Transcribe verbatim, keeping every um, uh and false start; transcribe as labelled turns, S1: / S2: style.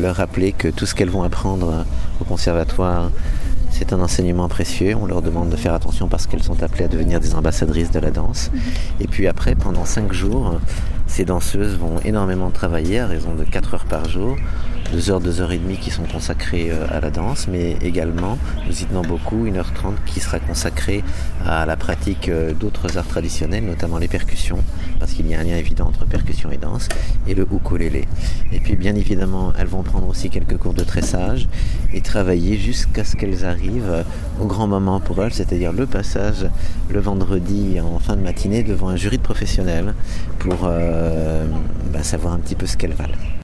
S1: leur rappeler que tout ce qu'elles vont apprendre au conservatoire, c'est un enseignement précieux. On leur demande de faire attention parce qu'elles sont appelées à devenir des ambassadrices de la danse. Et puis après, pendant cinq jours, ces danseuses vont énormément travailler à raison de quatre heures par jour. Deux heures, deux heures et demie qui sont consacrées à la danse, mais également, nous y tenons beaucoup, une heure trente qui sera consacrée à la pratique d'autres arts traditionnels, notamment les percussions, parce qu'il y a un lien évident entre percussion et danse, et le ukulélé. Et puis bien évidemment, elles vont prendre aussi quelques cours de tressage et travailler jusqu'à ce qu'elles arrivent au grand moment pour elles, c'est-à-dire le passage le vendredi en fin de matinée devant un jury de professionnels pour euh, bah, savoir un petit peu ce qu'elles valent.